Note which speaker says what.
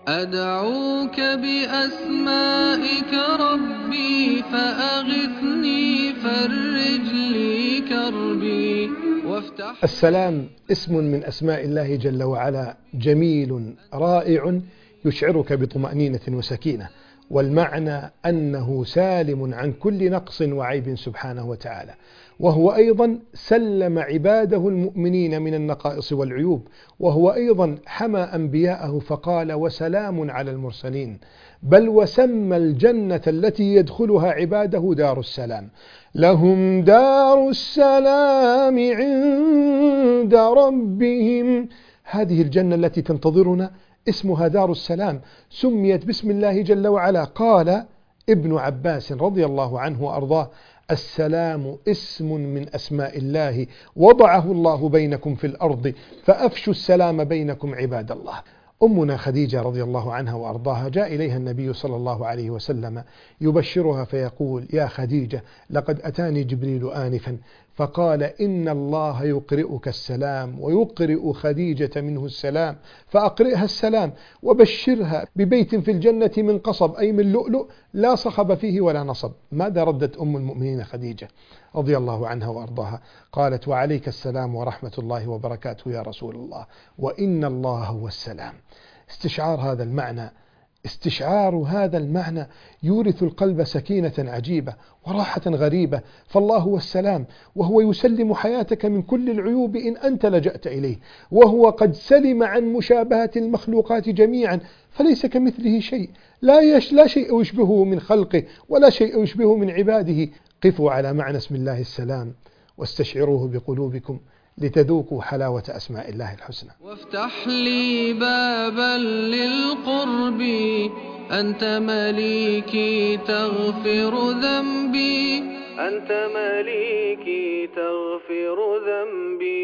Speaker 1: أدعوك بأسمائك ربي فأغثني فرج لي كربي وافتح.
Speaker 2: السلام اسم من أسماء الله جل وعلا، جميل رائع يشعرك بطمأنينة وسكينة، والمعنى أنه سالم عن كل نقص وعيب سبحانه وتعالى، وهو أيضا سلم عباده المؤمنين من النقائص والعيوب، وهو أيضا حمى أنبياءه فقال وسلام على المرسلين، بل وسمى الجنة التي يدخلها عباده دار السلام. لهم دار السلام عند ربهم. هذه الجنة التي تنتظرنا اسمها دار السلام، سميت باسم الله جل وعلا. قال ابن عباس رضي الله عنه وأرضاه: السلام اسم من أسماء الله وضعه الله بينكم في الأرض فأفشوا السلام بينكم عباد الله. أمنا خديجة رضي الله عنها وأرضاها جاء إليها النبي صلى الله عليه وسلم يبشرها فيقول: يا خديجة، لقد أتاني جبريل آنفا فقال إن الله يقرئك السلام ويقرئ خديجة منه السلام، فأقرئها السلام وبشرها ببيت في الجنة من قصب، أي من لؤلؤ لا صخب فيه ولا نصب. ماذا ردت أم المؤمنين خديجة رضي الله عنها وأرضاها؟ قالت: وعليك السلام ورحمة الله وبركاته يا رسول الله، وإن الله هو السلام. استشعار هذا المعنى يورث القلب سكينة عجيبة وراحة غريبة، فالله هو السلام، وهو يسلم حياتك من كل العيوب إن أنت لجأت إليه، وهو قد سلم عن مشابهة المخلوقات جميعا، فليس كمثله شيء، لا شيء يشبهه من خلقه ولا شيء يشبهه من عباده. قفوا على معنى اسم الله السلام واستشعروه بقلوبكم لتذوقوا حلاوة أسماء الله الحسنى.
Speaker 1: وافتح لي بابا للقرب أنت مليكي تغفر ذنبي، أنت مليكي تغفر ذنبي.